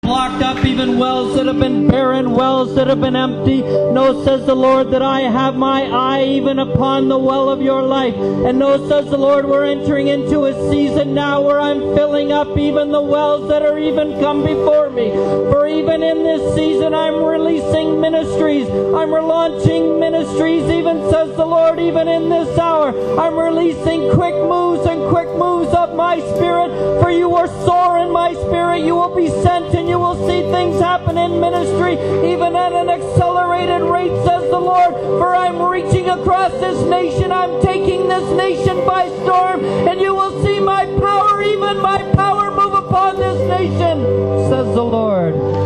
blocked up, even wells that have been barren, wells that have been empty. No, says the Lord, that I have my eye even upon the well of your life. And no, says the Lord, we're entering into a season now where I'm filling up even the wells that are even come before me. For even in this season I'm releasing ministries. I'm relaunching ministries, even says the Lord, even in this hour. I'm releasing quick moves and quick moves of my spirit. For you are sore in my spirit. You will be sent and you will see things happen in ministry, even at an accelerated rate, says the Lord. For I'm reaching across this nation. I'm taking this nation by storm, and you will see my power, even my power, move upon this nation, says the Lord.